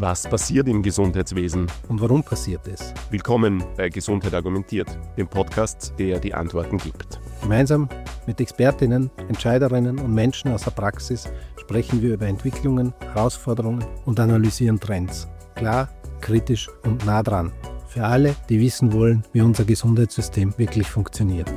Was passiert im Gesundheitswesen? Und warum passiert es? Willkommen bei Gesundheit argumentiert, dem Podcast, der die Antworten gibt. Gemeinsam mit Expertinnen, Entscheiderinnen und Menschen aus der Praxis sprechen wir über Entwicklungen, Herausforderungen und analysieren Trends. Klar, kritisch und nah dran. Für alle, die wissen wollen, wie unser Gesundheitssystem wirklich funktioniert.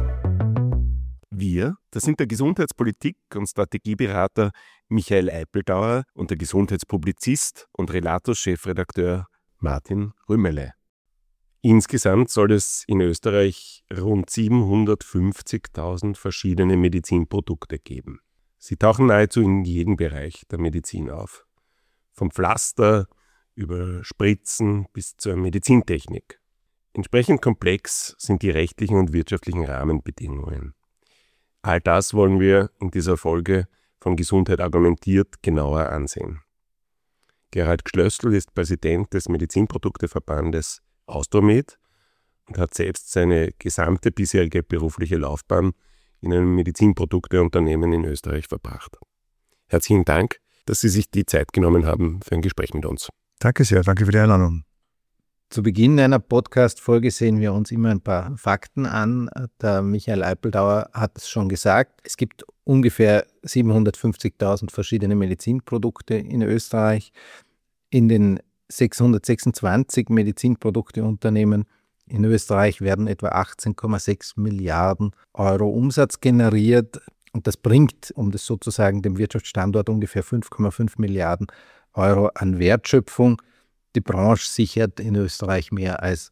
Wir, das sind der Gesundheitspolitik- und Strategieberater Michael Eipeldauer und der Gesundheitspublizist und Relatus-Chefredakteur Martin Rümmele. Insgesamt soll es in Österreich rund 750.000 verschiedene Medizinprodukte geben. Sie tauchen nahezu in jedem Bereich der Medizin auf. Vom Pflaster über Spritzen bis zur Medizintechnik. Entsprechend komplex sind die rechtlichen und wirtschaftlichen Rahmenbedingungen. All das wollen wir in dieser Folge von Gesundheit argumentiert genauer ansehen. Gerald Gschlössl ist Präsident des Medizinprodukteverbandes Austromed und hat selbst seine gesamte bisherige berufliche Laufbahn in einem Medizinprodukteunternehmen in Österreich verbracht. Herzlichen Dank, dass Sie sich die Zeit genommen haben für ein Gespräch mit uns. Danke sehr, danke für die Einladung. Zu Beginn einer Podcast-Folge sehen wir uns immer ein paar Fakten an. Der Michael Eipeldauer hat es schon gesagt. Es gibt ungefähr 750.000 verschiedene Medizinprodukte in Österreich. In den 626 Medizinprodukteunternehmen in Österreich werden etwa 18,6 Milliarden Euro Umsatz generiert. Und das bringt, um das sozusagen dem Wirtschaftsstandort, ungefähr 5,5 Milliarden Euro an Wertschöpfung. Die Branche sichert in Österreich mehr als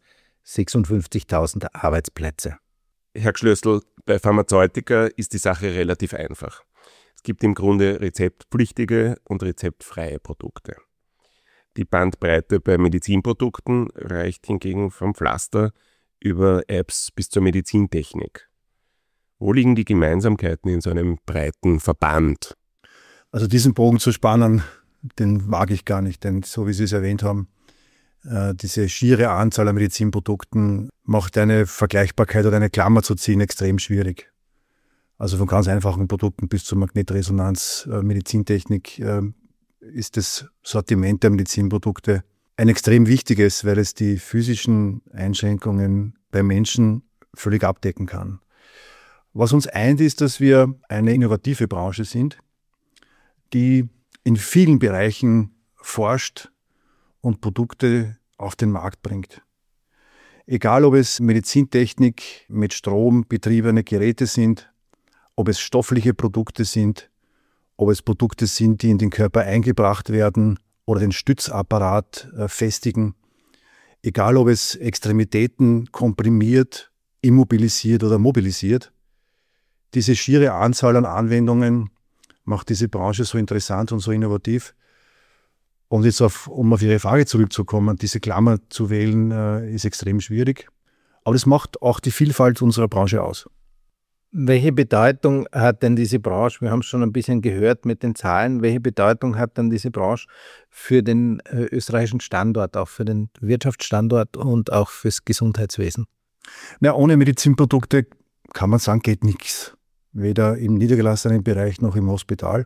56.000 Arbeitsplätze. Herr Gschlössl, bei Pharmazeutika ist die Sache relativ einfach. Es gibt im Grunde rezeptpflichtige und rezeptfreie Produkte. Die Bandbreite bei Medizinprodukten reicht hingegen vom Pflaster über Apps bis zur Medizintechnik. Wo liegen die Gemeinsamkeiten in so einem breiten Verband? Also diesen Bogen zu spannen, den mag ich gar nicht, denn so wie Sie es erwähnt haben, diese schiere Anzahl an Medizinprodukten macht eine Vergleichbarkeit oder eine Klammer zu ziehen extrem schwierig. Also von ganz einfachen Produkten bis zur Magnetresonanz, Medizintechnik ist das Sortiment der Medizinprodukte ein extrem wichtiges, weil es die physischen Einschränkungen bei Menschen völlig abdecken kann. Was uns eint, ist, dass wir eine innovative Branche sind, die in vielen Bereichen forscht und Produkte auf den Markt bringt. Egal, ob es Medizintechnik mit Strom betriebene Geräte sind, ob es stoffliche Produkte sind, ob es Produkte sind, die in den Körper eingebracht werden oder den Stützapparat festigen. Egal, ob es Extremitäten komprimiert, immobilisiert oder mobilisiert. Diese schiere Anzahl an Anwendungen macht diese Branche so interessant und so innovativ. Und jetzt, um auf Ihre Frage zurückzukommen, diese Klammer zu wählen, ist extrem schwierig. Aber das macht auch die Vielfalt unserer Branche aus. Welche Bedeutung hat denn diese Branche, wir haben es schon ein bisschen gehört mit den Zahlen, welche Bedeutung hat denn diese Branche für den österreichischen Standort, auch für den Wirtschaftsstandort und auch fürs Gesundheitswesen? Na, ohne Medizinprodukte kann man sagen, geht nichts. Weder im niedergelassenen Bereich noch im Hospital.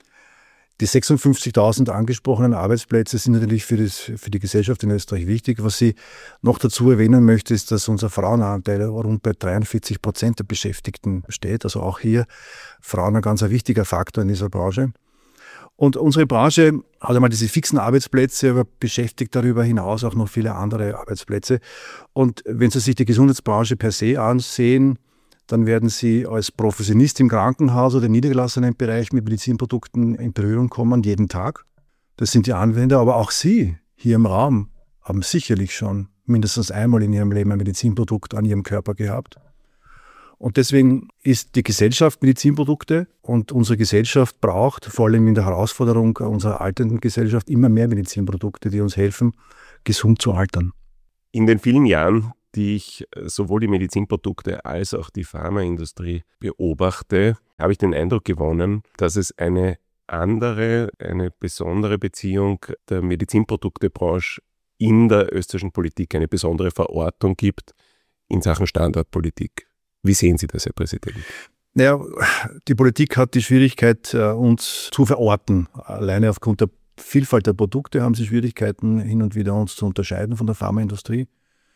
Die 56.000 angesprochenen Arbeitsplätze sind natürlich für die Gesellschaft in Österreich wichtig. Was ich noch dazu erwähnen möchte, ist, dass unser Frauenanteil rund bei 43% der Beschäftigten steht. Also auch hier Frauen ein ganz wichtiger Faktor in dieser Branche. Und unsere Branche hat einmal diese fixen Arbeitsplätze, aber beschäftigt darüber hinaus auch noch viele andere Arbeitsplätze. Und wenn Sie sich die Gesundheitsbranche per se ansehen, dann werden Sie als Professionist im Krankenhaus oder im niedergelassenen Bereich mit Medizinprodukten in Berührung kommen, jeden Tag. Das sind die Anwender, aber auch Sie hier im Raum haben sicherlich schon mindestens einmal in Ihrem Leben ein Medizinprodukt an Ihrem Körper gehabt. Und deswegen ist die Gesellschaft Medizinprodukte und unsere Gesellschaft braucht, vor allem in der Herausforderung unserer alternden Gesellschaft, immer mehr Medizinprodukte, die uns helfen, gesund zu altern. In den vielen Jahren, die ich sowohl die Medizinprodukte als auch die Pharmaindustrie beobachte, habe ich den Eindruck gewonnen, dass es eine besondere Beziehung der Medizinproduktebranche in der österreichischen Politik, eine besondere Verortung gibt in Sachen Standortpolitik. Wie sehen Sie das, Herr Präsident? Naja, die Politik hat die Schwierigkeit, uns zu verorten, alleine aufgrund der Vielfalt der Produkte haben sie Schwierigkeiten, hin und wieder uns zu unterscheiden von der Pharmaindustrie.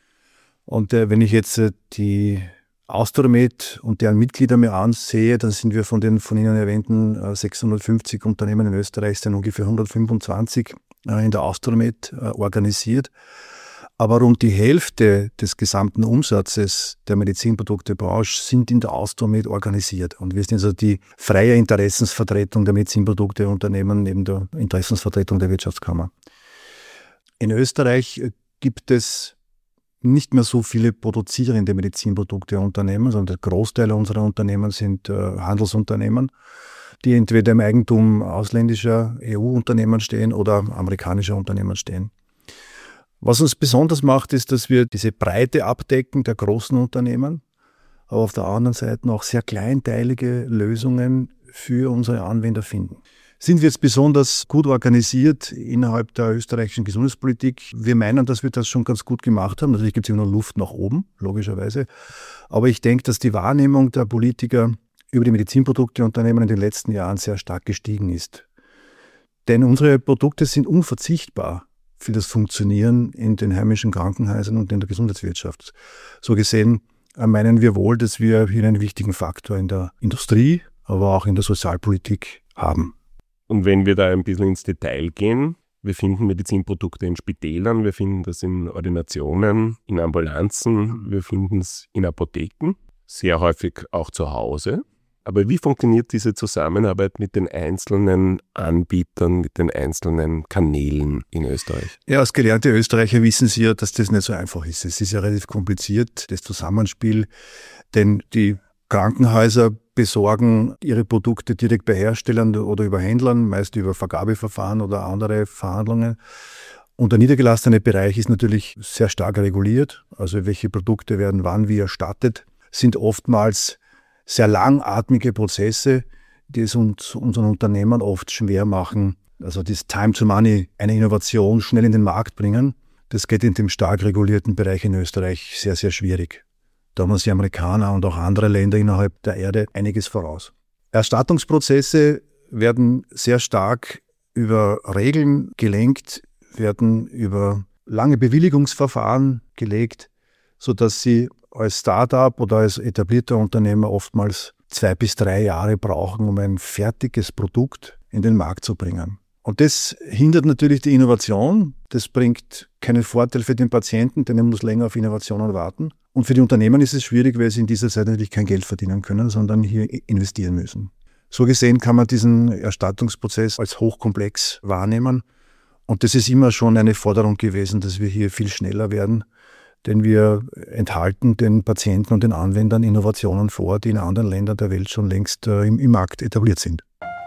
Und wenn ich jetzt die Austromed und deren Mitglieder mir ansehe, dann sind wir von den von Ihnen erwähnten 650 Unternehmen in Österreich, sind ungefähr 125 in der Austromed organisiert. Aber rund die Hälfte des gesamten Umsatzes der Medizinproduktebranche sind in der Austromed organisiert. Und wir sind also die freie Interessensvertretung der Medizinprodukteunternehmen neben der Interessensvertretung der Wirtschaftskammer. In Österreich gibt es nicht mehr so viele produzierende Medizinprodukteunternehmen, sondern der Großteil unserer Unternehmen sind Handelsunternehmen, die entweder im Eigentum ausländischer EU-Unternehmen stehen oder amerikanischer Unternehmen stehen. Was uns besonders macht, ist, dass wir diese Breite abdecken der großen Unternehmen, aber auf der anderen Seite auch sehr kleinteilige Lösungen für unsere Anwender finden. Sind wir jetzt besonders gut organisiert innerhalb der österreichischen Gesundheitspolitik? Wir meinen, dass wir das schon ganz gut gemacht haben. Natürlich gibt es immer noch Luft nach oben, logischerweise. Aber ich denke, dass die Wahrnehmung der Politiker über die Medizinprodukteunternehmen in den letzten Jahren sehr stark gestiegen ist. Denn unsere Produkte sind unverzichtbar für das Funktionieren in den heimischen Krankenhäusern und in der Gesundheitswirtschaft. So gesehen meinen wir wohl, dass wir hier einen wichtigen Faktor in der Industrie, aber auch in der Sozialpolitik haben. Und wenn wir da ein bisschen ins Detail gehen, wir finden Medizinprodukte in Spitälern, wir finden das in Ordinationen, in Ambulanzen, wir finden es in Apotheken, sehr häufig auch zu Hause. Aber wie funktioniert diese Zusammenarbeit mit den einzelnen Anbietern, mit den einzelnen Kanälen in Österreich? Ja, als gelernte Österreicher wissen Sie ja, dass das nicht so einfach ist. Es ist ja relativ kompliziert, das Zusammenspiel, denn die Krankenhäuser besorgen ihre Produkte direkt bei Herstellern oder über Händlern, meist über Vergabeverfahren oder andere Verhandlungen. Und der niedergelassene Bereich ist natürlich sehr stark reguliert. Also welche Produkte werden wann wie erstattet, sind oftmals sehr langatmige Prozesse, die es uns, unseren Unternehmern oft schwer machen. Also das Time to Money, eine Innovation schnell in den Markt bringen, das geht in dem stark regulierten Bereich in Österreich sehr, sehr schwierig. Da haben uns die Amerikaner und auch andere Länder innerhalb der Erde einiges voraus. Erstattungsprozesse werden sehr stark über Regeln gelenkt, werden über lange Bewilligungsverfahren gelegt, sodass sie als Start-up oder als etablierter Unternehmer oftmals 2 bis 3 Jahre brauchen, um ein fertiges Produkt in den Markt zu bringen. Und das hindert natürlich die Innovation. Das bringt keinen Vorteil für den Patienten, denn er muss länger auf Innovationen warten. Und für die Unternehmen ist es schwierig, weil sie in dieser Zeit natürlich kein Geld verdienen können, sondern hier investieren müssen. So gesehen kann man diesen Erstattungsprozess als hochkomplex wahrnehmen. Und das ist immer schon eine Forderung gewesen, dass wir hier viel schneller werden. Denn wir enthalten den Patienten und den Anwendern Innovationen vor, die in anderen Ländern der Welt schon längst im Markt etabliert sind.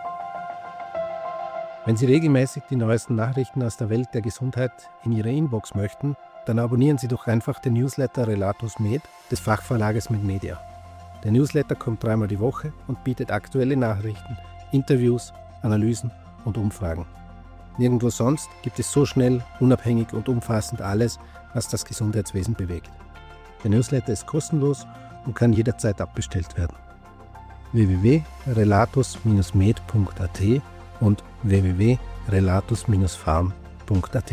Wenn Sie regelmäßig die neuesten Nachrichten aus der Welt der Gesundheit in Ihre Inbox möchten, dann abonnieren Sie doch einfach den Newsletter Relatus Med des Fachverlages MedMedia. Der Newsletter kommt 3-mal die Woche und bietet aktuelle Nachrichten, Interviews, Analysen und Umfragen. Nirgendwo sonst gibt es so schnell, unabhängig und umfassend alles, was das Gesundheitswesen bewegt. Der Newsletter ist kostenlos und kann jederzeit abbestellt werden. www.relatus-med.at und www.relatus-farm.at.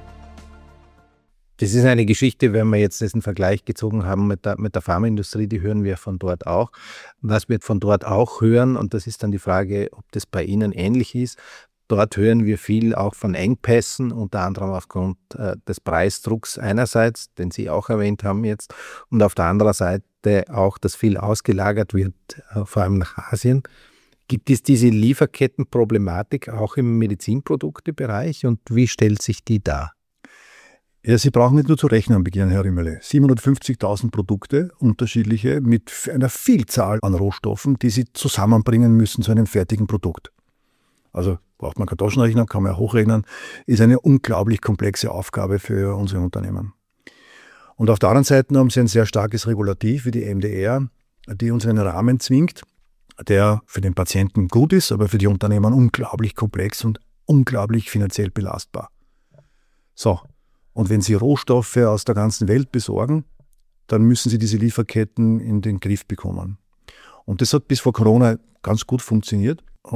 Das ist eine Geschichte, wenn wir jetzt diesen Vergleich gezogen haben mit der Pharmaindustrie, die hören wir von dort auch. Was wir von dort auch hören, und das ist dann die Frage, ob das bei Ihnen ähnlich ist, dort hören wir viel auch von Engpässen, unter anderem aufgrund des Preisdrucks einerseits, den Sie auch erwähnt haben jetzt, und auf der anderen Seite auch, dass viel ausgelagert wird, vor allem nach Asien. Gibt es diese Lieferkettenproblematik auch im Medizinproduktebereich und wie stellt sich die dar? Ja, Sie brauchen nicht nur zu rechnen beginnen, Herr Rümmele. 750.000 Produkte, unterschiedliche, mit einer Vielzahl an Rohstoffen, die Sie zusammenbringen müssen zu einem fertigen Produkt. Also braucht man keinen Taschenrechner, kann man ja hochrechnen, ist eine unglaublich komplexe Aufgabe für unsere Unternehmen. Und auf der anderen Seite haben Sie ein sehr starkes Regulativ wie die MDR, die uns in einen Rahmen zwingt, der für den Patienten gut ist, aber für die Unternehmen unglaublich komplex und unglaublich finanziell belastbar. So, und wenn Sie Rohstoffe aus der ganzen Welt besorgen, dann müssen Sie diese Lieferketten in den Griff bekommen. Und das hat bis vor Corona ganz gut funktioniert. Und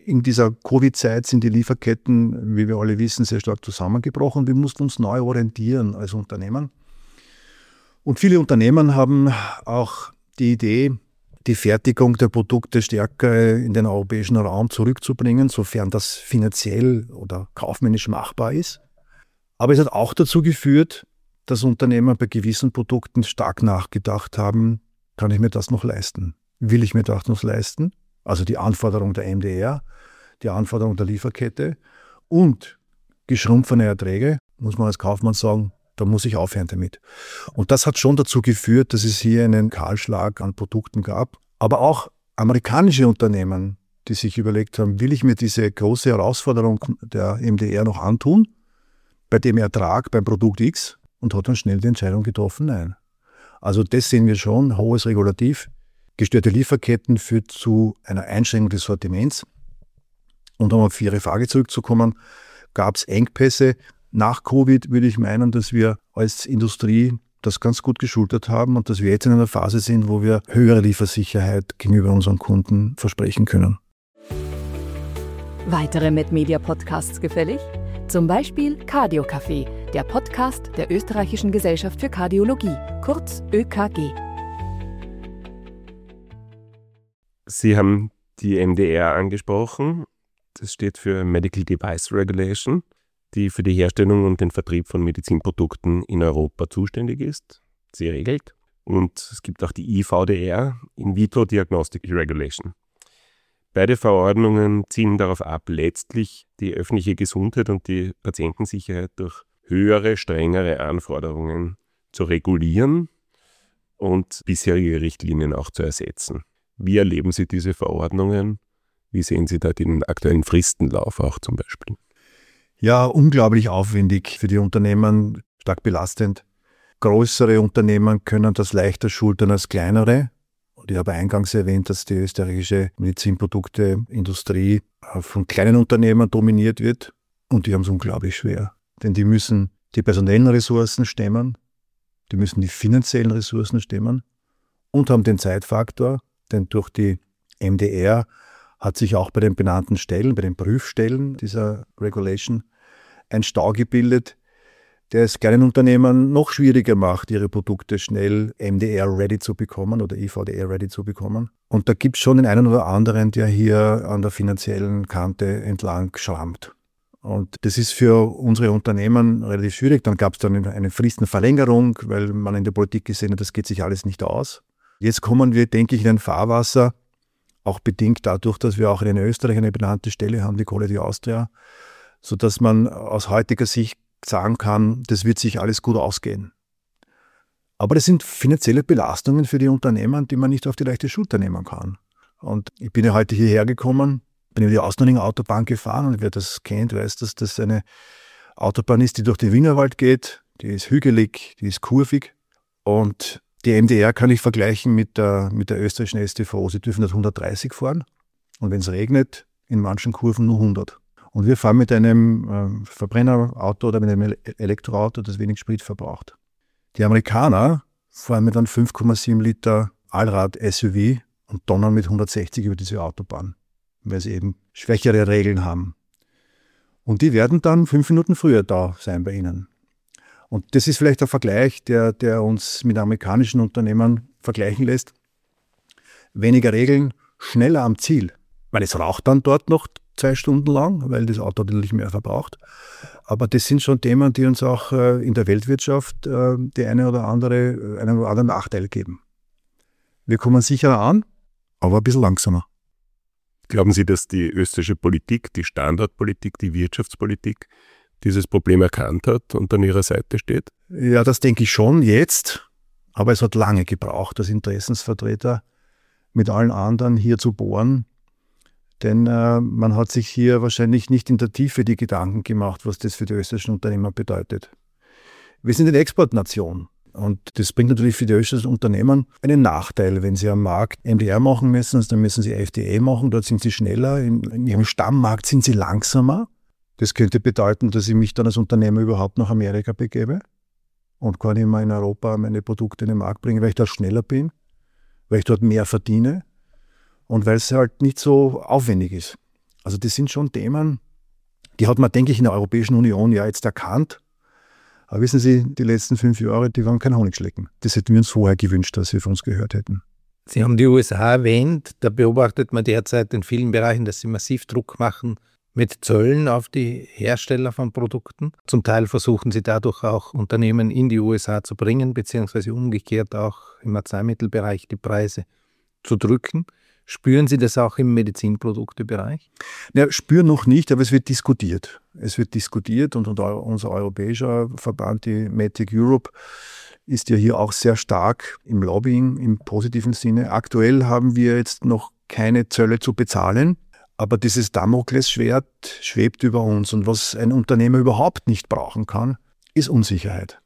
In dieser Covid-Zeit sind die Lieferketten, wie wir alle wissen, sehr stark zusammengebrochen. Wir mussten uns neu orientieren als Unternehmen. Und viele Unternehmen haben auch die Idee, die Fertigung der Produkte stärker in den europäischen Raum zurückzubringen, sofern das finanziell oder kaufmännisch machbar ist. Aber es hat auch dazu geführt, dass Unternehmer bei gewissen Produkten stark nachgedacht haben, kann ich mir das noch leisten? Will ich mir das noch leisten? Also die Anforderung der MDR, die Anforderung der Lieferkette und geschrumpfene Erträge, muss man als Kaufmann sagen, da muss ich aufhören damit. Und das hat schon dazu geführt, dass es hier einen Kahlschlag an Produkten gab. Aber auch amerikanische Unternehmen, die sich überlegt haben, will ich mir diese große Herausforderung der MDR noch antun, bei dem Ertrag beim Produkt X, und hat dann schnell die Entscheidung getroffen, nein. Also das sehen wir schon, hohes Regulativ. Gestörte Lieferketten führt zu einer Einschränkung des Sortiments. Und um auf Ihre Frage zurückzukommen, gab es Engpässe. Nach Covid würde ich meinen, dass wir als Industrie das ganz gut geschultert haben und dass wir jetzt in einer Phase sind, wo wir höhere Liefersicherheit gegenüber unseren Kunden versprechen können. Weitere MedMedia-Podcasts gefällig? Zum Beispiel Cardio Café, der Podcast der Österreichischen Gesellschaft für Kardiologie, kurz ÖKG. Sie haben die MDR angesprochen. Das steht für Medical Device Regulation, die für die Herstellung und den Vertrieb von Medizinprodukten in Europa zuständig ist. Sie regelt. Und es gibt auch die IVDR, In Vitro Diagnostic Regulation. Beide Verordnungen zielen darauf ab, letztlich die öffentliche Gesundheit und die Patientensicherheit durch höhere, strengere Anforderungen zu regulieren und bisherige Richtlinien auch zu ersetzen. Wie erleben Sie diese Verordnungen? Wie sehen Sie da den aktuellen Fristenlauf auch zum Beispiel? Ja, unglaublich aufwendig für die Unternehmen, stark belastend. Größere Unternehmen können das leichter schultern als kleinere. Und ich habe eingangs erwähnt, dass die österreichische Medizinprodukteindustrie von kleinen Unternehmen dominiert wird. Und die haben es unglaublich schwer. Denn die müssen die personellen Ressourcen stemmen, die müssen die finanziellen Ressourcen stemmen und haben den Zeitfaktor, denn durch die MDR hat sich auch bei den benannten Stellen, bei den Prüfstellen dieser Regulation ein Stau gebildet, der es kleinen Unternehmen noch schwieriger macht, ihre Produkte schnell MDR-ready zu bekommen oder IVDR-ready zu bekommen. Und da gibt es schon den einen oder anderen, der hier an der finanziellen Kante entlang schrammt. Und das ist für unsere Unternehmen relativ schwierig. Dann gab es dann eine Fristenverlängerung, weil man in der Politik gesehen hat, das geht sich alles nicht aus. Jetzt kommen wir, denke ich, in ein Fahrwasser, auch bedingt dadurch, dass wir auch in Österreich eine benannte Stelle haben, die Quality Austria, sodass man aus heutiger Sicht sagen kann, das wird sich alles gut ausgehen. Aber das sind finanzielle Belastungen für die Unternehmen, die man nicht auf die leichte Schulter nehmen kann. Und ich bin ja heute hierher gekommen, bin über die Ausnördlinger Autobahn gefahren und wer das kennt, weiß, dass das eine Autobahn ist, die durch den Wienerwald geht. Die ist hügelig, die ist kurvig und die MDR kann ich vergleichen mit der österreichischen STVO. Sie dürfen dort 130 fahren und wenn es regnet, in manchen Kurven nur 100. Und wir fahren mit einem Verbrennerauto oder mit einem Elektroauto, das wenig Sprit verbraucht. Die Amerikaner fahren mit einem 5,7 Liter Allrad-SUV und donnern mit 160 über diese Autobahn, weil sie eben schwächere Regeln haben. Und die werden dann 5 Minuten früher da sein bei ihnen. Und das ist vielleicht ein Vergleich, der uns mit amerikanischen Unternehmen vergleichen lässt. Weniger Regeln, schneller am Ziel. Weil es raucht dann dort noch 2 Stunden lang, weil das Auto natürlich mehr verbraucht. Aber das sind schon Themen, die uns auch in der Weltwirtschaft die einen oder anderen Nachteil geben. Wir kommen sicherer an, aber ein bisschen langsamer. Glauben Sie, dass die österreichische Politik, die Standortpolitik, die Wirtschaftspolitik dieses Problem erkannt hat und an ihrer Seite steht? Ja, das denke ich schon jetzt, aber es hat lange gebraucht, als Interessensvertreter mit allen anderen hier zu bohren, denn man hat sich hier wahrscheinlich nicht in der Tiefe die Gedanken gemacht, was das für die österreichischen Unternehmer bedeutet. Wir sind eine Exportnation und das bringt natürlich für die österreichischen Unternehmen einen Nachteil. Wenn sie am Markt MDR machen müssen, dann müssen sie FDA machen, dort sind sie schneller, in ihrem Stammmarkt sind sie langsamer. Das könnte bedeuten, dass ich mich dann als Unternehmer überhaupt nach Amerika begebe und gar nicht mehr in Europa meine Produkte in den Markt bringe, weil ich dort schneller bin, weil ich dort mehr verdiene und weil es halt nicht so aufwendig ist. Also das sind schon Themen, die hat man, denke ich, in der Europäischen Union ja jetzt erkannt. Aber wissen Sie, die letzten 5 Jahre, die waren kein Honigschlecken. Das hätten wir uns vorher gewünscht, dass Sie von uns gehört hätten. Sie haben die USA erwähnt. Da beobachtet man derzeit in vielen Bereichen, dass sie massiv Druck machen mit Zöllen auf die Hersteller von Produkten. Zum Teil versuchen sie dadurch auch Unternehmen in die USA zu bringen, beziehungsweise umgekehrt auch im Arzneimittelbereich die Preise zu drücken. Spüren Sie das auch im Medizinproduktebereich? Ja, spüren noch nicht, aber es wird diskutiert. Es wird diskutiert und unser europäischer Verband, die MedTech Europe, ist ja hier auch sehr stark im Lobbying, im positiven Sinne. Aktuell haben wir jetzt noch keine Zölle zu bezahlen, aber dieses Damoklesschwert schwebt über uns. Und was ein Unternehmer überhaupt nicht brauchen kann, ist Unsicherheit.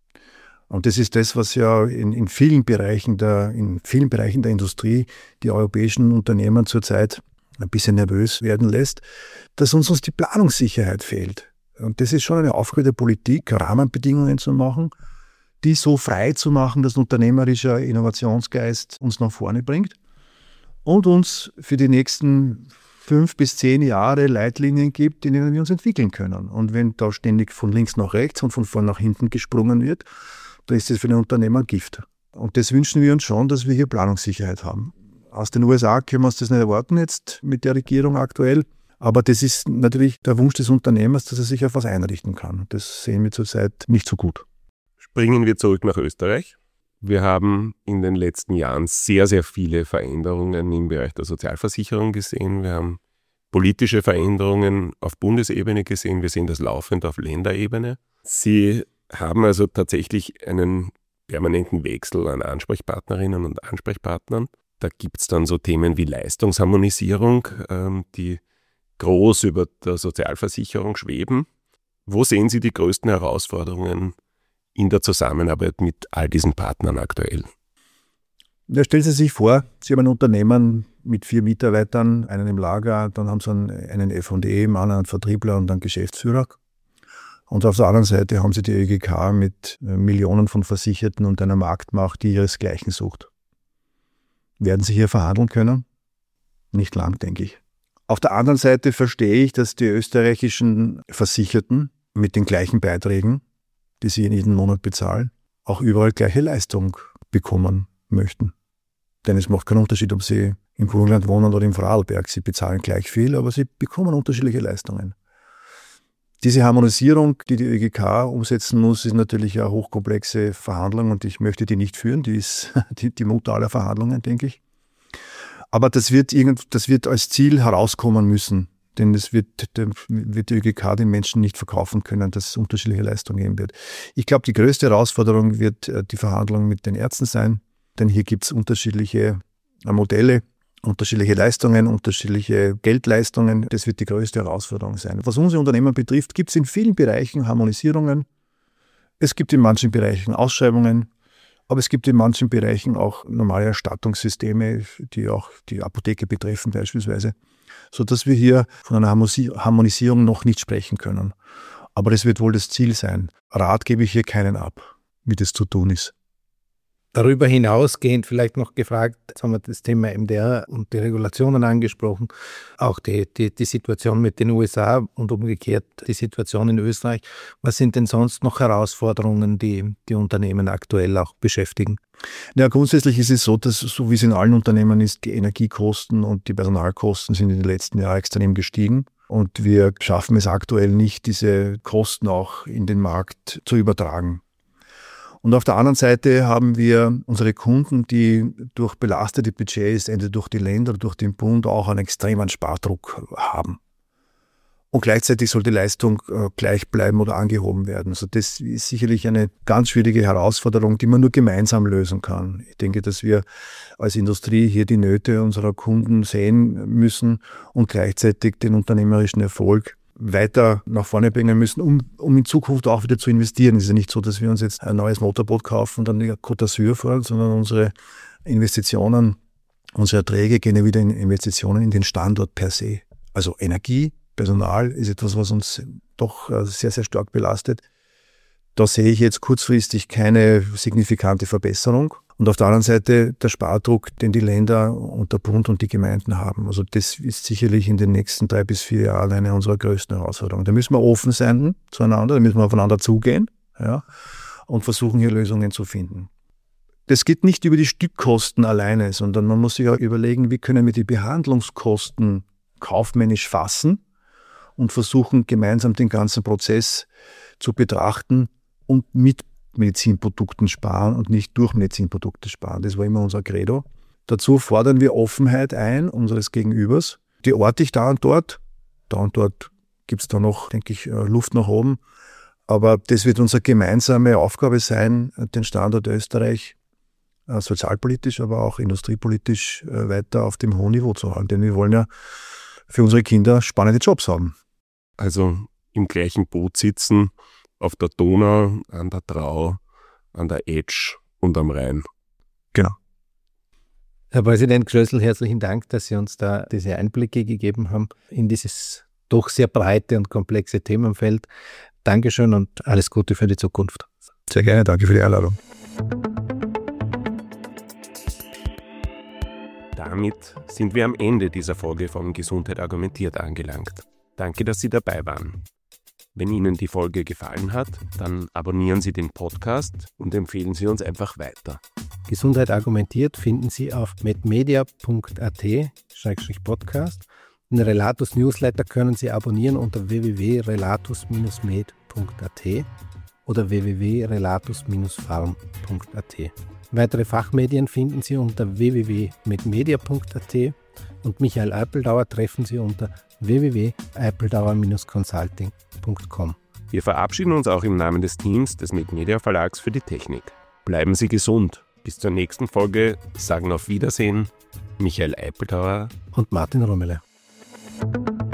Und das ist das, was ja in vielen Bereichen der Industrie die europäischen Unternehmer zurzeit ein bisschen nervös werden lässt, dass uns die Planungssicherheit fehlt. Und das ist schon eine Aufgabe der Politik, Rahmenbedingungen zu machen, die so frei zu machen, dass ein unternehmerischer Innovationsgeist uns nach vorne bringt und uns für die nächsten 5 bis 10 Jahre Leitlinien gibt, in denen wir uns entwickeln können. Und wenn da ständig von links nach rechts und von vorn nach hinten gesprungen wird, dann ist das für den Unternehmer Gift. Und das wünschen wir uns schon, dass wir hier Planungssicherheit haben. Aus den USA können wir uns das nicht erwarten jetzt mit der Regierung aktuell. Aber das ist natürlich der Wunsch des Unternehmers, dass er sich auf was einrichten kann. Das sehen wir zurzeit nicht so gut. Springen wir zurück nach Österreich. Wir haben in den letzten Jahren sehr, sehr viele Veränderungen im Bereich der Sozialversicherung gesehen. Wir haben politische Veränderungen auf Bundesebene gesehen. Wir sehen das laufend auf Länderebene. Sie haben also tatsächlich einen permanenten Wechsel an Ansprechpartnerinnen und Ansprechpartnern. Da gibt es dann so Themen wie Leistungsharmonisierung, die groß über der Sozialversicherung schweben. Wo sehen Sie die größten Herausforderungen in der Zusammenarbeit mit all diesen Partnern aktuell? Ja, stellen Sie sich vor, Sie haben ein Unternehmen mit 4 Mitarbeitern, einen im Lager, dann haben Sie einen F&E-Mann, einen Vertriebler und einen Geschäftsführer. Und auf der anderen Seite haben Sie die ÖGK mit Millionen von Versicherten und einer Marktmacht, die ihresgleichen sucht. Werden Sie hier verhandeln können? Nicht lang, denke ich. Auf der anderen Seite verstehe ich, dass die österreichischen Versicherten mit den gleichen Beiträgen, die sie jeden Monat bezahlen, auch überall gleiche Leistung bekommen möchten. Denn es macht keinen Unterschied, ob sie im Burgenland wohnen oder im Vorarlberg. Sie bezahlen gleich viel, aber sie bekommen unterschiedliche Leistungen. Diese Harmonisierung, die ÖGK umsetzen muss, ist natürlich eine hochkomplexe Verhandlung und ich möchte die nicht führen. Die ist die Mutter aller Verhandlungen, denke ich. Aber das wird als Ziel herauskommen müssen, denn das wird die ÖGK den Menschen nicht verkaufen können, dass es unterschiedliche Leistungen geben wird. Ich glaube, die größte Herausforderung wird die Verhandlung mit den Ärzten sein, denn hier gibt es unterschiedliche Modelle, unterschiedliche Leistungen, unterschiedliche Geldleistungen. Das wird die größte Herausforderung sein. Was unsere Unternehmen betrifft, gibt es in vielen Bereichen Harmonisierungen. Es gibt in manchen Bereichen Ausschreibungen, aber es gibt in manchen Bereichen auch normale Erstattungssysteme, die auch die Apotheke betreffen beispielsweise, sodass wir hier von einer Harmonisierung noch nicht sprechen können. Aber das wird wohl das Ziel sein. Rat gebe ich hier keinen ab, wie das zu tun ist. Darüber hinausgehend vielleicht noch gefragt, jetzt haben wir das Thema MDR und die Regulationen angesprochen, auch die Situation mit den USA und umgekehrt die Situation in Österreich. Was sind denn sonst noch Herausforderungen, die die Unternehmen aktuell auch beschäftigen? Ja, grundsätzlich ist es so, dass, so wie es in allen Unternehmen ist, die Energiekosten und die Personalkosten sind in den letzten Jahren extrem gestiegen. Und wir schaffen es aktuell nicht, diese Kosten auch in den Markt zu übertragen. Und auf der anderen Seite haben wir unsere Kunden, die durch belastete Budgets, entweder durch die Länder oder durch den Bund, auch einen extremen Spardruck haben. Und gleichzeitig soll die Leistung gleich bleiben oder angehoben werden. Also das ist sicherlich eine ganz schwierige Herausforderung, die man nur gemeinsam lösen kann. Ich denke, dass wir als Industrie hier die Nöte unserer Kunden sehen müssen und gleichzeitig den unternehmerischen Erfolg weiter nach vorne bringen müssen, um in Zukunft auch wieder zu investieren. Es ist ja nicht so, dass wir uns jetzt ein neues Motorboot kaufen und dann die Côte d'Azur fahren, sondern unsere Investitionen, unsere Erträge gehen ja wieder in Investitionen in den Standort per se. Also Energie, Personal ist etwas, was uns doch sehr, sehr stark belastet. Da sehe ich jetzt kurzfristig keine signifikante Verbesserung. Und auf der anderen Seite der Spardruck, den die Länder und der Bund und die Gemeinden haben. Also das ist sicherlich in den nächsten 3 bis 4 Jahren eine unserer größten Herausforderungen. Da müssen wir offen sein zueinander, da müssen wir aufeinander zugehen, ja, und versuchen hier Lösungen zu finden. Das geht nicht über die Stückkosten alleine, sondern man muss sich auch überlegen, wie können wir die Behandlungskosten kaufmännisch fassen und versuchen gemeinsam den ganzen Prozess zu betrachten und mit Medizinprodukten sparen und nicht durch Medizinprodukte sparen. Das war immer unser Credo. Dazu fordern wir Offenheit ein unseres Gegenübers. Die orte ich da und dort. Da und dort gibt es da noch, denke ich, Luft nach oben. Aber das wird unsere gemeinsame Aufgabe sein, den Standort Österreich sozialpolitisch, aber auch industriepolitisch weiter auf dem hohen Niveau zu halten. Denn wir wollen ja für unsere Kinder spannende Jobs haben. Also im gleichen Boot sitzen, auf der Donau, an der Drau, an der Etsch und am Rhein. Genau. Herr Präsident Gschössl, herzlichen Dank, dass Sie uns da diese Einblicke gegeben haben in dieses doch sehr breite und komplexe Themenfeld. Dankeschön und alles Gute für die Zukunft. Sehr gerne, danke für die Einladung. Damit sind wir am Ende dieser Folge von Gesundheit argumentiert angelangt. Danke, dass Sie dabei waren. Wenn Ihnen die Folge gefallen hat, dann abonnieren Sie den Podcast und empfehlen Sie uns einfach weiter. Gesundheit argumentiert finden Sie auf medmedia.at/podcast. Den Relatus Newsletter können Sie abonnieren unter www.relatus-med.at oder www.relatus-farm.at. Weitere Fachmedien finden Sie unter www.medmedia.at und Michael Eipeldauer treffen Sie unter www.eipeldauer-consulting.com. Wir verabschieden uns auch im Namen des Teams des MedMedia Verlags für die Technik. Bleiben Sie gesund. Bis zur nächsten Folge sagen auf Wiedersehen Michael Eipeldauer und Martin Rümmele.